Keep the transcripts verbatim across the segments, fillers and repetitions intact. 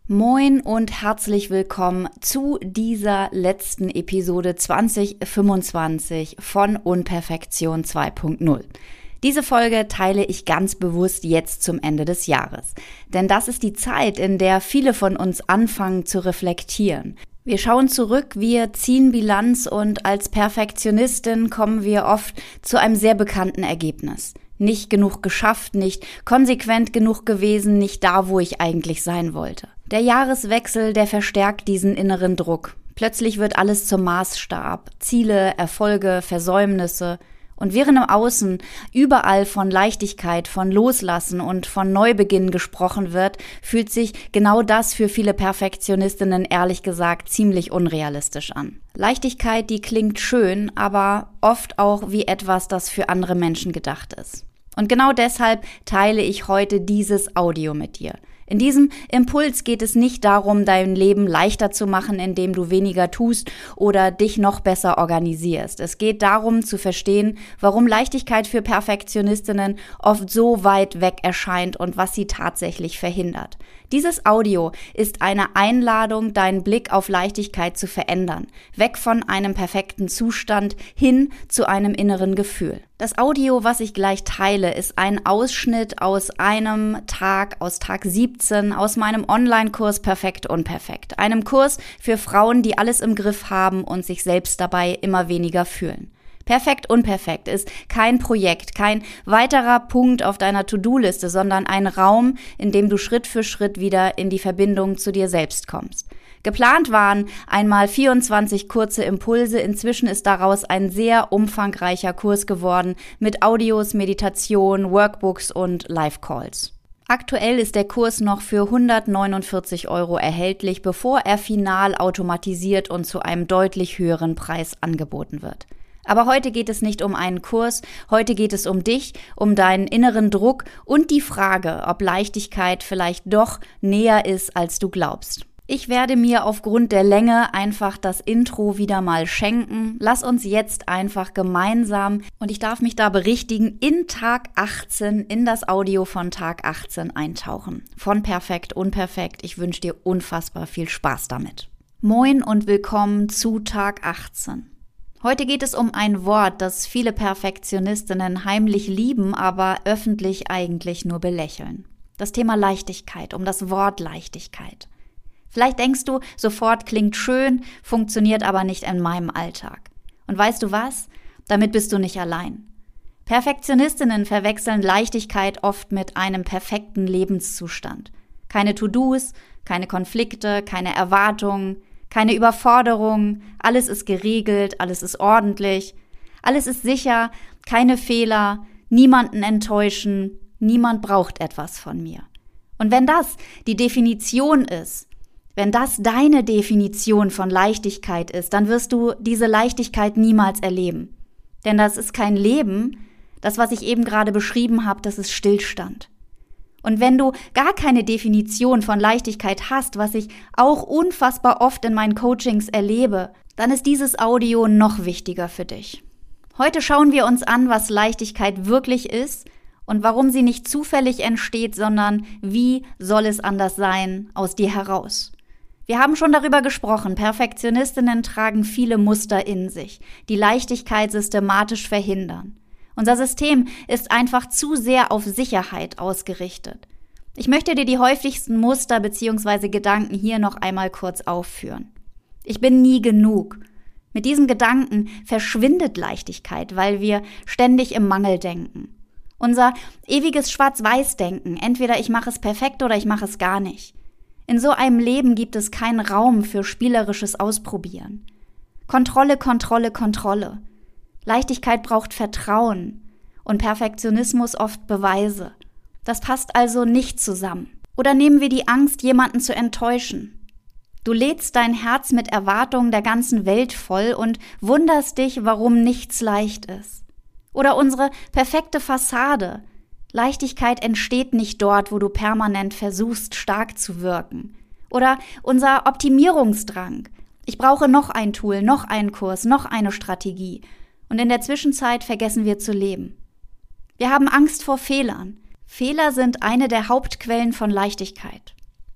Moin und herzlich willkommen zu dieser letzten Episode zwanzig fünfundzwanzig von Unperfektion zwei Punkt null. Diese Folge teile ich ganz bewusst jetzt zum Ende des Jahres. Denn das ist die Zeit, in der viele von uns anfangen zu reflektieren. Wir schauen zurück, wir ziehen Bilanz und als Perfektionistin kommen wir oft zu einem sehr bekannten Ergebnis. Nicht genug geschafft, nicht konsequent genug gewesen, nicht da, wo ich eigentlich sein wollte. Der Jahreswechsel, der verstärkt diesen inneren Druck. Plötzlich wird alles zum Maßstab. Ziele, Erfolge, Versäumnisse. Und während im Außen überall von Leichtigkeit, von Loslassen und von Neubeginn gesprochen wird, fühlt sich genau das für viele Perfektionistinnen ehrlich gesagt ziemlich unrealistisch an. Leichtigkeit, die klingt schön, aber oft auch wie etwas, das für andere Menschen gedacht ist. Und genau deshalb teile ich heute dieses Audio mit dir. In diesem Impuls geht es nicht darum, dein Leben leichter zu machen, indem du weniger tust oder dich noch besser organisierst. Es geht darum zu verstehen, warum Leichtigkeit für Perfektionistinnen oft so weit weg erscheint und was sie tatsächlich verhindert. Dieses Audio ist eine Einladung, deinen Blick auf Leichtigkeit zu verändern. Weg von einem perfekten Zustand hin zu einem inneren Gefühl. Das Audio, was ich gleich teile, ist ein Ausschnitt aus einem Tag, aus Tag siebzehn, aus meinem Online-Kurs Perfekt Unperfekt. Einem Kurs für Frauen, die alles im Griff haben und sich selbst dabei immer weniger fühlen. Perfekt Unperfekt ist kein Projekt, kein weiterer Punkt auf deiner To-Do-Liste, sondern ein Raum, in dem du Schritt für Schritt wieder in die Verbindung zu dir selbst kommst. Geplant waren einmal vierundzwanzig kurze Impulse, inzwischen ist daraus ein sehr umfangreicher Kurs geworden mit Audios, Meditation, Workbooks und Live-Calls. Aktuell ist der Kurs noch für hundertneunundvierzig Euro erhältlich, bevor er final automatisiert und zu einem deutlich höheren Preis angeboten wird. Aber heute geht es nicht um einen Kurs, heute geht es um dich, um deinen inneren Druck und die Frage, ob Leichtigkeit vielleicht doch näher ist, als du glaubst. Ich werde mir aufgrund der Länge einfach das Intro wieder mal schenken. Lass uns jetzt einfach gemeinsam, und ich darf mich da berichtigen, in Tag achtzehn, in das Audio von Tag achtzehn eintauchen. Von Perfekt Unperfekt. Ich wünsche dir unfassbar viel Spaß damit. Moin und willkommen zu Tag achtzehn. Heute geht es um ein Wort, das viele Perfektionistinnen heimlich lieben, aber öffentlich eigentlich nur belächeln. Das Thema Leichtigkeit, um das Wort Leichtigkeit. Vielleicht denkst du, sofort klingt schön, funktioniert aber nicht in meinem Alltag. Und weißt du was? Damit bist du nicht allein. Perfektionistinnen verwechseln Leichtigkeit oft mit einem perfekten Lebenszustand. Keine To-Dos, keine Konflikte, keine Erwartungen, keine Überforderung, alles ist geregelt, alles ist ordentlich, alles ist sicher, keine Fehler, niemanden enttäuschen, niemand braucht etwas von mir. Und wenn das die Definition ist, wenn das deine Definition von Leichtigkeit ist, dann wirst du diese Leichtigkeit niemals erleben. Denn das ist kein Leben, das, was ich eben gerade beschrieben habe, das ist Stillstand. Und wenn du gar keine Definition von Leichtigkeit hast, was ich auch unfassbar oft in meinen Coachings erlebe, dann ist dieses Audio noch wichtiger für dich. Heute schauen wir uns an, was Leichtigkeit wirklich ist und warum sie nicht zufällig entsteht, sondern wie soll es anders sein aus dir heraus. Wir haben schon darüber gesprochen, Perfektionistinnen tragen viele Muster in sich, die Leichtigkeit systematisch verhindern. Unser System ist einfach zu sehr auf Sicherheit ausgerichtet. Ich möchte dir die häufigsten Muster bzw. Gedanken hier noch einmal kurz aufführen. Ich bin nie genug. Mit diesem Gedanken verschwindet Leichtigkeit, weil wir ständig im Mangel denken. Unser ewiges Schwarz-Weiß-Denken, entweder ich mache es perfekt oder ich mache es gar nicht. In so einem Leben gibt es keinen Raum für spielerisches Ausprobieren. Kontrolle, Kontrolle, Kontrolle. Leichtigkeit braucht Vertrauen und Perfektionismus oft Beweise. Das passt also nicht zusammen. Oder nehmen wir die Angst, jemanden zu enttäuschen. Du lädst dein Herz mit Erwartungen der ganzen Welt voll und wunderst dich, warum nichts leicht ist. Oder unsere perfekte Fassade. Leichtigkeit entsteht nicht dort, wo du permanent versuchst, stark zu wirken. Oder unser Optimierungsdrang. Ich brauche noch ein Tool, noch einen Kurs, noch eine Strategie. Und in der Zwischenzeit vergessen wir zu leben. Wir haben Angst vor Fehlern. Fehler sind eine der Hauptquellen von Leichtigkeit.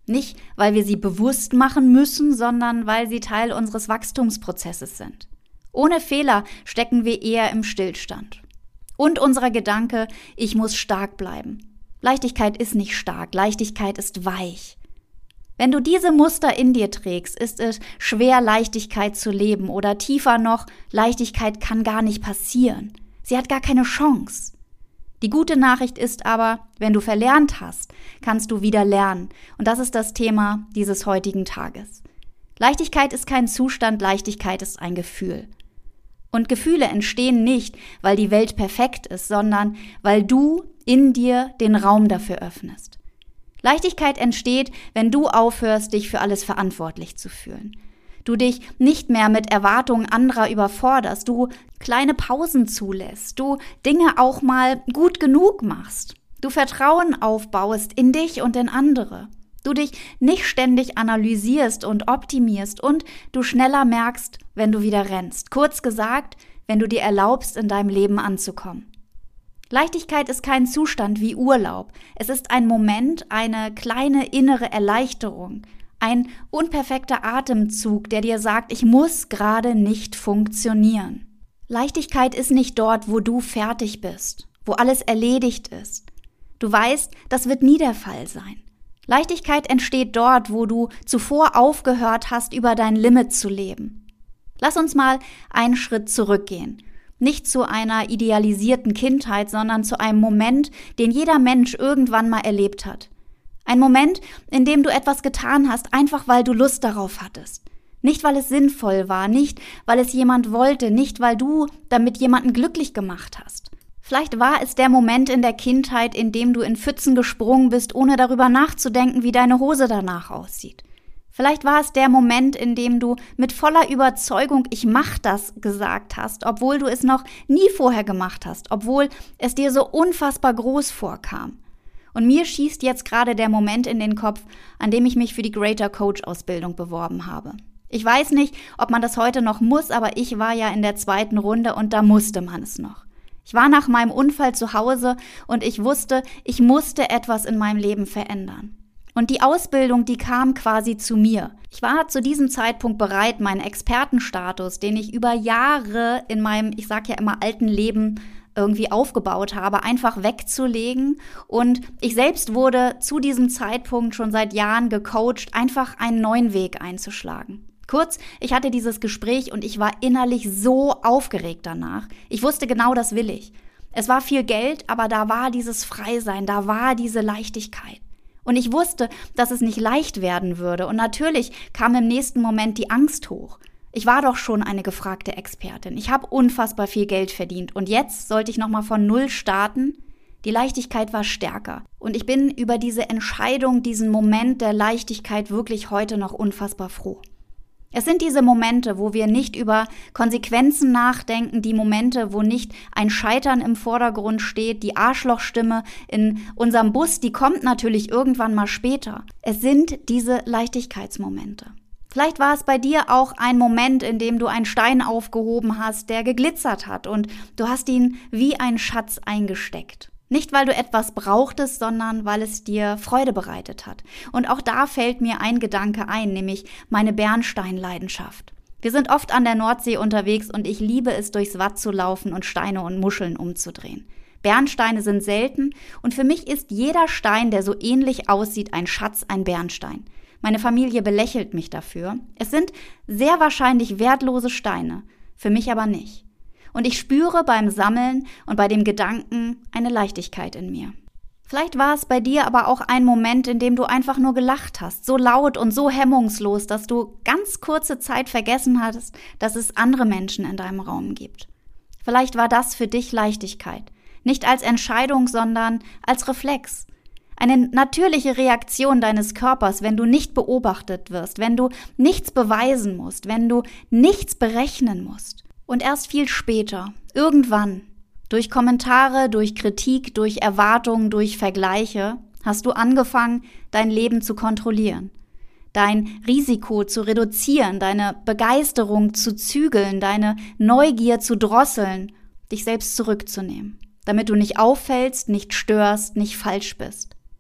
Nicht, weil wir sie bewusst machen müssen, sondern weil sie Teil unseres Wachstumsprozesses sind. Ohne Fehler stecken wir eher im Stillstand. Und unser Gedanke, ich muss stark bleiben. Leichtigkeit ist nicht stark, Leichtigkeit ist weich. Wenn du diese Muster in dir trägst, ist es schwer, Leichtigkeit zu leben oder tiefer noch, Leichtigkeit kann gar nicht passieren. Sie hat gar keine Chance. Die gute Nachricht ist aber, wenn du verlernt hast, kannst du wieder lernen. Und das ist das Thema dieses heutigen Tages. Leichtigkeit ist kein Zustand, Leichtigkeit ist ein Gefühl. Und Gefühle entstehen nicht, weil die Welt perfekt ist, sondern weil du in dir den Raum dafür öffnest. Leichtigkeit entsteht, wenn du aufhörst, dich für alles verantwortlich zu fühlen. Du dich nicht mehr mit Erwartungen anderer überforderst, du kleine Pausen zulässt, du Dinge auch mal gut genug machst, du Vertrauen aufbaust in dich und in andere, du dich nicht ständig analysierst und optimierst und du schneller merkst, wenn du wieder rennst. Kurz gesagt, wenn du dir erlaubst, in deinem Leben anzukommen. Leichtigkeit ist kein Zustand wie Urlaub. Es ist ein Moment, eine kleine innere Erleichterung, ein unperfekter Atemzug, der dir sagt, ich muss gerade nicht funktionieren. Leichtigkeit ist nicht dort, wo du fertig bist, wo alles erledigt ist. Du weißt, das wird nie der Fall sein. Leichtigkeit entsteht dort, wo du zuvor aufgehört hast, über dein Limit zu leben. Lass uns mal einen Schritt zurückgehen. Nicht zu einer idealisierten Kindheit, sondern zu einem Moment, den jeder Mensch irgendwann mal erlebt hat. Ein Moment, in dem du etwas getan hast, einfach weil du Lust darauf hattest. Nicht, weil es sinnvoll war, nicht, weil es jemand wollte, nicht, weil du damit jemanden glücklich gemacht hast. Vielleicht war es der Moment in der Kindheit, in dem du in Pfützen gesprungen bist, ohne darüber nachzudenken, wie deine Hose danach aussieht. Vielleicht war es der Moment, in dem du mit voller Überzeugung, ich mach das, gesagt hast, obwohl du es noch nie vorher gemacht hast, obwohl es dir so unfassbar groß vorkam. Und mir schießt jetzt gerade der Moment in den Kopf, an dem ich mich für die Greater Coach Ausbildung beworben habe. Ich weiß nicht, ob man das heute noch muss, aber ich war ja in der zweiten Runde und da musste man es noch. Ich war nach meinem Unfall zu Hause und ich wusste, ich musste etwas in meinem Leben verändern. Und die Ausbildung, die kam quasi zu mir. Ich war zu diesem Zeitpunkt bereit, meinen Expertenstatus, den ich über Jahre in meinem, ich sag ja immer, alten Leben irgendwie aufgebaut habe, einfach wegzulegen. Und ich selbst wurde zu diesem Zeitpunkt schon seit Jahren gecoacht, einfach einen neuen Weg einzuschlagen. Kurz, ich hatte dieses Gespräch und ich war innerlich so aufgeregt danach. Ich wusste genau, das will ich. Es war viel Geld, aber da war dieses Freisein, da war diese Leichtigkeit. Und ich wusste, dass es nicht leicht werden würde. Und natürlich kam im nächsten Moment die Angst hoch. Ich war doch schon eine gefragte Expertin. Ich habe unfassbar viel Geld verdient. Und jetzt sollte ich nochmal von Null starten. Die Leichtigkeit war stärker. Und ich bin über diese Entscheidung, diesen Moment der Leichtigkeit wirklich heute noch unfassbar froh. Es sind diese Momente, wo wir nicht über Konsequenzen nachdenken, die Momente, wo nicht ein Scheitern im Vordergrund steht, die Arschlochstimme in unserem Bus, die kommt natürlich irgendwann mal später. Es sind diese Leichtigkeitsmomente. Vielleicht war es bei dir auch ein Moment, in dem du einen Stein aufgehoben hast, der geglitzert hat und du hast ihn wie ein Schatz eingesteckt. Nicht, weil du etwas brauchtest, sondern weil es dir Freude bereitet hat. Und auch da fällt mir ein Gedanke ein, nämlich meine Bernsteinleidenschaft. Wir sind oft an der Nordsee unterwegs und ich liebe es, durchs Watt zu laufen und Steine und Muscheln umzudrehen. Bernsteine sind selten und für mich ist jeder Stein, der so ähnlich aussieht, ein Schatz, ein Bernstein. Meine Familie belächelt mich dafür. Es sind sehr wahrscheinlich wertlose Steine, für mich aber nicht. Und ich spüre beim Sammeln und bei dem Gedanken eine Leichtigkeit in mir. Vielleicht war es bei dir aber auch ein Moment, in dem du einfach nur gelacht hast, so laut und so hemmungslos, dass du ganz kurze Zeit vergessen hattest, dass es andere Menschen in deinem Raum gibt. Vielleicht war das für dich Leichtigkeit, nicht als Entscheidung, sondern als Reflex. Eine natürliche Reaktion deines Körpers, wenn du nicht beobachtet wirst, wenn du nichts beweisen musst, wenn du nichts berechnen musst. Und erst viel später, irgendwann, durch Kommentare, durch Kritik, durch Erwartungen, durch Vergleiche, hast du angefangen, dein Leben zu kontrollieren, dein Risiko zu reduzieren, deine Begeisterung zu zügeln, deine Neugier zu drosseln, dich selbst zurückzunehmen, damit du nicht auffällst, nicht störst, nicht falsch bist.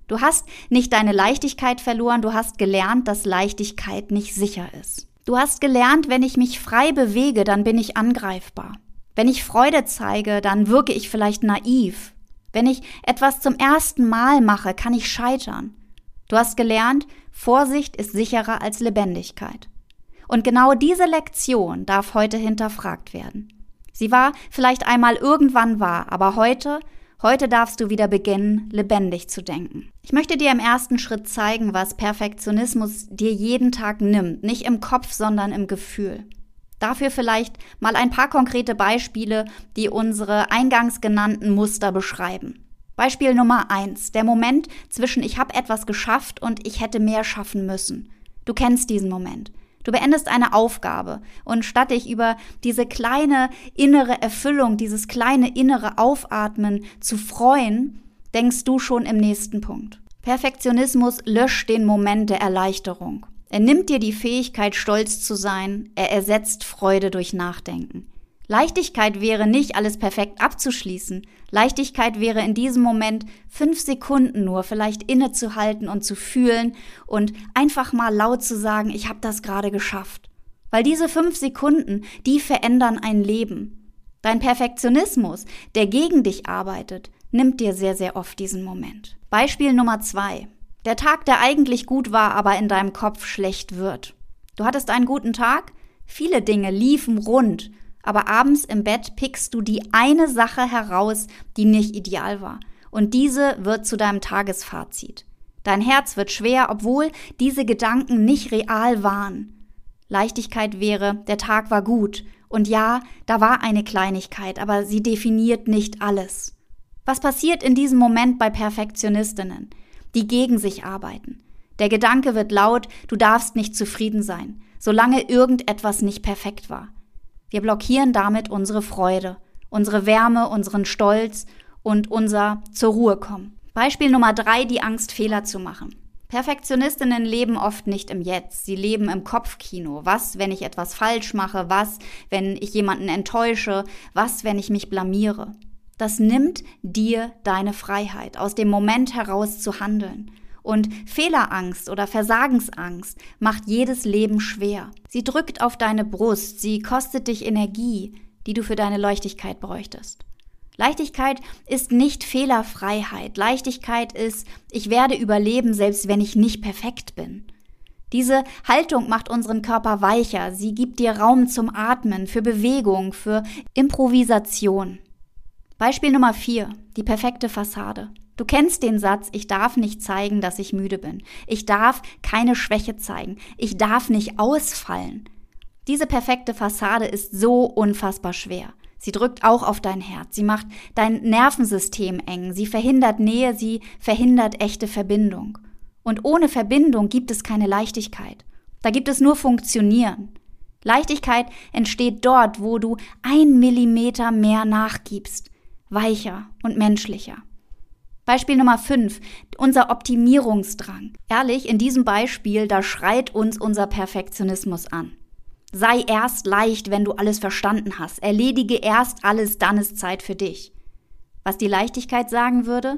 Du hast nicht deine Leichtigkeit verloren, du hast gelernt, dass Leichtigkeit nicht sicher ist. Du hast gelernt, wenn ich mich frei bewege, dann bin ich angreifbar. Wenn ich Freude zeige, dann wirke ich vielleicht naiv. Wenn ich etwas zum ersten Mal mache, kann ich scheitern. Du hast gelernt, Vorsicht ist sicherer als Lebendigkeit. Und genau diese Lektion darf heute hinterfragt werden. Sie war vielleicht einmal irgendwann wahr, aber heute, heute darfst du wieder beginnen, lebendig zu denken. Ich möchte dir im ersten Schritt zeigen, was Perfektionismus dir jeden Tag nimmt, nicht im Kopf, sondern im Gefühl. Dafür vielleicht mal ein paar konkrete Beispiele, die unsere eingangs genannten Muster beschreiben. Beispiel Nummer eins, der Moment zwischen ich habe etwas geschafft und ich hätte mehr schaffen müssen. Du kennst diesen Moment. Du beendest eine Aufgabe und statt dich über diese kleine innere Erfüllung, dieses kleine innere Aufatmen zu freuen, denkst du schon im nächsten Punkt. Perfektionismus löscht den Moment der Erleichterung. Er nimmt dir die Fähigkeit, stolz zu sein, er ersetzt Freude durch Nachdenken. Leichtigkeit wäre nicht, alles perfekt abzuschließen. Leichtigkeit wäre in diesem Moment fünf Sekunden nur vielleicht innezuhalten und zu fühlen und einfach mal laut zu sagen, ich habe das gerade geschafft. Weil diese fünf Sekunden, die verändern ein Leben. Dein Perfektionismus, der gegen dich arbeitet, nimmt dir sehr, sehr oft diesen Moment. Beispiel Nummer zwei. Der Tag, der eigentlich gut war, aber in deinem Kopf schlecht wird. Du hattest einen guten Tag, viele Dinge liefen rund, aber abends im Bett pickst du die eine Sache heraus, die nicht ideal war. Und diese wird zu deinem Tagesfazit. Dein Herz wird schwer, obwohl diese Gedanken nicht real waren. Leichtigkeit wäre, der Tag war gut. Und ja, da war eine Kleinigkeit, aber sie definiert nicht alles. Was passiert in diesem Moment bei Perfektionistinnen, die gegen sich arbeiten? Der Gedanke wird laut, du darfst nicht zufrieden sein, solange irgendetwas nicht perfekt war. Wir blockieren damit unsere Freude, unsere Wärme, unseren Stolz und unser zur Ruhe kommen. Beispiel Nummer drei, die Angst, Fehler zu machen. Perfektionistinnen leben oft nicht im Jetzt, sie leben im Kopfkino. Was, wenn ich etwas falsch mache? Was, wenn ich jemanden enttäusche? Was, wenn ich mich blamiere? Das nimmt dir deine Freiheit, aus dem Moment heraus zu handeln. Und Fehlerangst oder Versagensangst macht jedes Leben schwer. Sie drückt auf deine Brust, sie kostet dich Energie, die du für deine Leichtigkeit bräuchtest. Leichtigkeit ist nicht Fehlerfreiheit. Leichtigkeit ist, ich werde überleben, selbst wenn ich nicht perfekt bin. Diese Haltung macht unseren Körper weicher. Sie gibt dir Raum zum Atmen, für Bewegung, für Improvisation. Beispiel Nummer vier, die perfekte Fassade. Du kennst den Satz, ich darf nicht zeigen, dass ich müde bin. Ich darf keine Schwäche zeigen. Ich darf nicht ausfallen. Diese perfekte Fassade ist so unfassbar schwer. Sie drückt auch auf dein Herz. Sie macht dein Nervensystem eng. Sie verhindert Nähe. Sie verhindert echte Verbindung. Und ohne Verbindung gibt es keine Leichtigkeit. Da gibt es nur Funktionieren. Leichtigkeit entsteht dort, wo du ein Millimeter mehr nachgibst. Weicher und menschlicher. Beispiel Nummer fünf, unser Optimierungsdrang. Ehrlich, in diesem Beispiel, da schreit uns unser Perfektionismus an. Sei erst leicht, wenn du alles verstanden hast. Erledige erst alles, dann ist Zeit für dich. Was die Leichtigkeit sagen würde?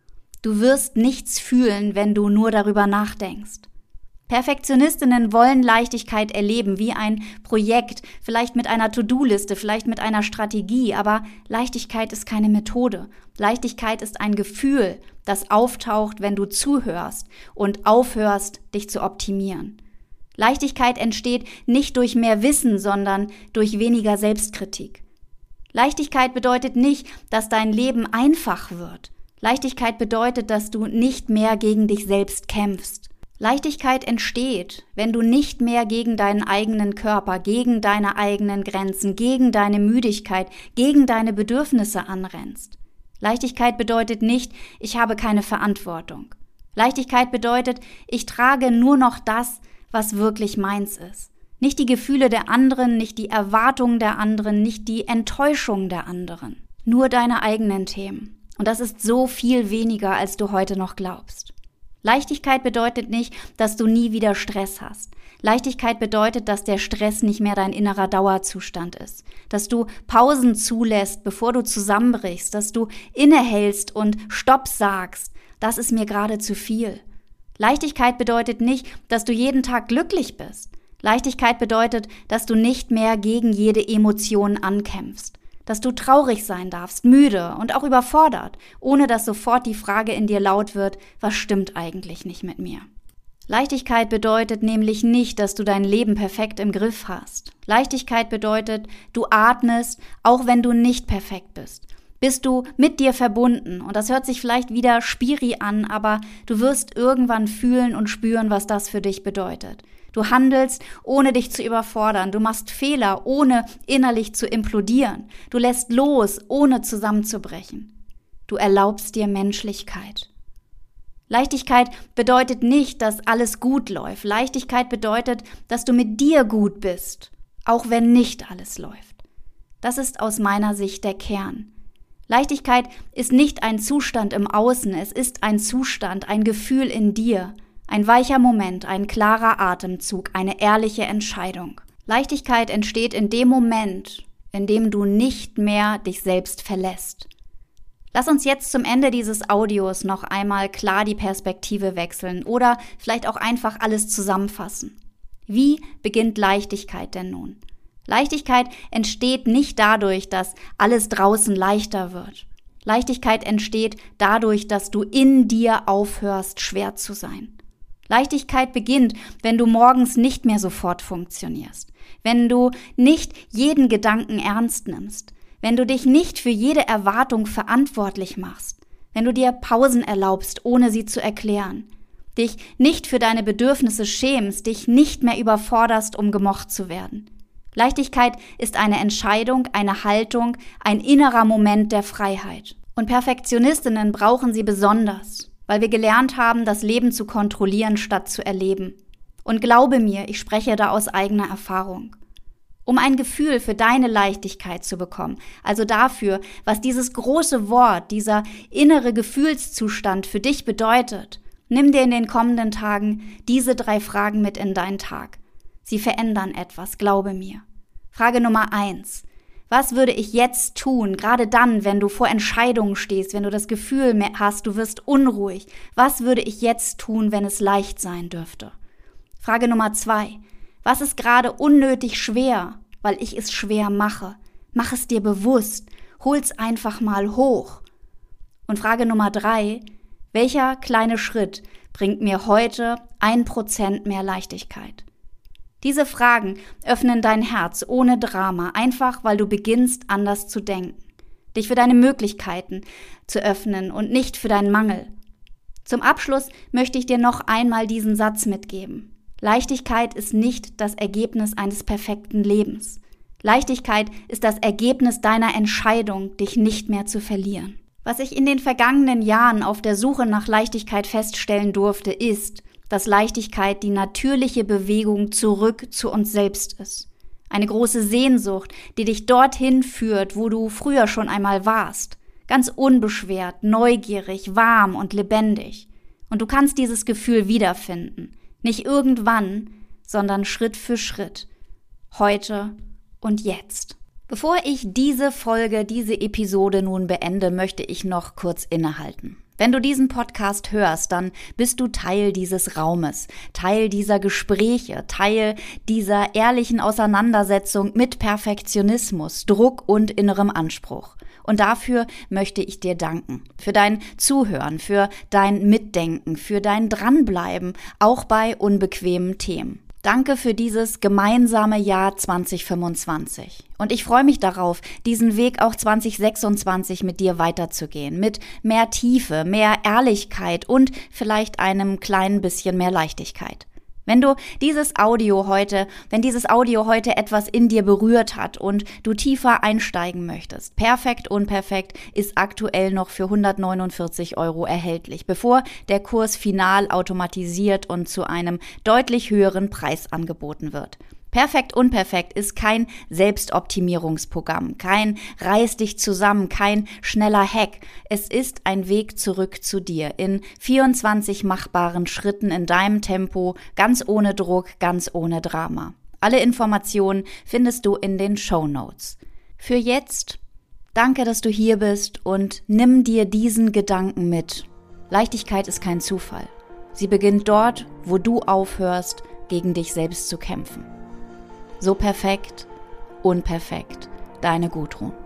Du wirst nichts fühlen, wenn du nur darüber nachdenkst. Perfektionistinnen wollen Leichtigkeit erleben, wie ein Projekt, vielleicht mit einer To-Do-Liste, vielleicht mit einer Strategie, aber Leichtigkeit ist keine Methode. Leichtigkeit ist ein Gefühl, das auftaucht, wenn du zuhörst und aufhörst, dich zu optimieren. Leichtigkeit entsteht nicht durch mehr Wissen, sondern durch weniger Selbstkritik. Leichtigkeit bedeutet nicht, dass dein Leben einfach wird. Leichtigkeit bedeutet, dass du nicht mehr gegen dich selbst kämpfst. Leichtigkeit entsteht, wenn du nicht mehr gegen deinen eigenen Körper, gegen deine eigenen Grenzen, gegen deine Müdigkeit, gegen deine Bedürfnisse anrennst. Leichtigkeit bedeutet nicht, ich habe keine Verantwortung. Leichtigkeit bedeutet, ich trage nur noch das, was wirklich meins ist. Nicht die Gefühle der anderen, nicht die Erwartungen der anderen, nicht die Enttäuschung der anderen. Nur deine eigenen Themen. Und das ist so viel weniger, als du heute noch glaubst. Leichtigkeit bedeutet nicht, dass du nie wieder Stress hast. Leichtigkeit bedeutet, dass der Stress nicht mehr dein innerer Dauerzustand ist. Dass du Pausen zulässt, bevor du zusammenbrichst. Dass du innehältst und Stopp sagst. das ist mir gerade zu viel. Leichtigkeit bedeutet nicht, dass du jeden Tag glücklich bist. Leichtigkeit bedeutet, dass du nicht mehr gegen jede Emotion ankämpfst. Dass du traurig sein darfst, müde und auch überfordert, ohne dass sofort die Frage in dir laut wird, was stimmt eigentlich nicht mit mir? Leichtigkeit bedeutet nämlich nicht, dass du dein Leben perfekt im Griff hast. Leichtigkeit bedeutet, du atmest, auch wenn du nicht perfekt bist. Bist du mit dir verbunden und das hört sich vielleicht wieder spiri an, aber du wirst irgendwann fühlen und spüren, was das für dich bedeutet. Du handelst, ohne dich zu überfordern. Du machst Fehler, ohne innerlich zu implodieren. Du lässt los, ohne zusammenzubrechen. Du erlaubst dir Menschlichkeit. Leichtigkeit bedeutet nicht, dass alles gut läuft. Leichtigkeit bedeutet, dass du mit dir gut bist, auch wenn nicht alles läuft. Das ist aus meiner Sicht der Kern. Leichtigkeit ist nicht ein Zustand im Außen, es ist ein Zustand, ein Gefühl in dir. Ein weicher Moment, ein klarer Atemzug, eine ehrliche Entscheidung. Leichtigkeit entsteht in dem Moment, in dem du nicht mehr dich selbst verlässt. Lass uns jetzt zum Ende dieses Audios noch einmal klar die Perspektive wechseln oder vielleicht auch einfach alles zusammenfassen. Wie beginnt Leichtigkeit denn nun? Leichtigkeit entsteht nicht dadurch, dass alles draußen leichter wird. Leichtigkeit entsteht dadurch, dass du in dir aufhörst, schwer zu sein. Leichtigkeit beginnt, wenn du morgens nicht mehr sofort funktionierst, wenn du nicht jeden Gedanken ernst nimmst, wenn du dich nicht für jede Erwartung verantwortlich machst, wenn du dir Pausen erlaubst, ohne sie zu erklären, dich nicht für deine Bedürfnisse schämst, dich nicht mehr überforderst, um gemocht zu werden. Leichtigkeit ist eine Entscheidung, eine Haltung, ein innerer Moment der Freiheit. Und Perfektionistinnen brauchen sie besonders, weil wir gelernt haben, das Leben zu kontrollieren, statt zu erleben. Und glaube mir, ich spreche da aus eigener Erfahrung. Um ein Gefühl für deine Leichtigkeit zu bekommen, also dafür, was dieses große Wort, dieser innere Gefühlszustand für dich bedeutet, nimm dir in den kommenden Tagen diese drei Fragen mit in deinen Tag. Sie verändern etwas, glaube mir. Frage Nummer eins. Was würde ich jetzt tun, gerade dann, wenn du vor Entscheidungen stehst, wenn du das Gefühl hast, du wirst unruhig? Was würde ich jetzt tun, wenn es leicht sein dürfte? Frage Nummer zwei. Was ist gerade unnötig schwer, weil ich es schwer mache? Mach es dir bewusst, hol's einfach mal hoch. Und Frage Nummer drei. Welcher kleine Schritt bringt mir heute ein Prozent mehr Leichtigkeit? Diese Fragen öffnen dein Herz ohne Drama, einfach weil du beginnst, anders zu denken, dich für deine Möglichkeiten zu öffnen und nicht für deinen Mangel. Zum Abschluss möchte ich dir noch einmal diesen Satz mitgeben. Leichtigkeit ist nicht das Ergebnis eines perfekten Lebens. Leichtigkeit ist das Ergebnis deiner Entscheidung, dich nicht mehr zu verlieren. Was ich in den vergangenen Jahren auf der Suche nach Leichtigkeit feststellen durfte, ist, dass Leichtigkeit die natürliche Bewegung zurück zu uns selbst ist. Eine große Sehnsucht, die dich dorthin führt, wo du früher schon einmal warst. Ganz unbeschwert, neugierig, warm und lebendig. Und du kannst dieses Gefühl wiederfinden. Nicht irgendwann, sondern Schritt für Schritt. Heute und jetzt. Bevor ich diese Folge, diese Episode nun beende, möchte ich noch kurz innehalten. Wenn du diesen Podcast hörst, dann bist du Teil dieses Raumes, Teil dieser Gespräche, Teil dieser ehrlichen Auseinandersetzung mit Perfektionismus, Druck und innerem Anspruch. Und dafür möchte ich dir danken. Für dein Zuhören, für dein Mitdenken, für dein Dranbleiben, auch bei unbequemen Themen. Danke für dieses gemeinsame Jahr zwanzig fünfundzwanzig. Und ich freue mich darauf, diesen Weg auch zwanzig sechsundzwanzig mit dir weiterzugehen. Mit mehr Tiefe, mehr Ehrlichkeit und vielleicht einem kleinen bisschen mehr Leichtigkeit. Wenn du dieses Audio heute, wenn dieses Audio heute etwas in dir berührt hat und du tiefer einsteigen möchtest, Perfekt Unperfekt ist aktuell noch für hundertneunundvierzig Euro erhältlich, bevor der Kurs final automatisiert und zu einem deutlich höheren Preis angeboten wird. Perfekt Unperfekt ist kein Selbstoptimierungsprogramm, kein Reiß dich zusammen, kein schneller Hack. Es ist ein Weg zurück zu dir in vierundzwanzig machbaren Schritten in deinem Tempo, ganz ohne Druck, ganz ohne Drama. Alle Informationen findest du in den Shownotes. Für jetzt, danke, dass du hier bist und nimm dir diesen Gedanken mit. Leichtigkeit ist kein Zufall. Sie beginnt dort, wo du aufhörst, gegen dich selbst zu kämpfen. So perfekt, unperfekt, deine Gudrun.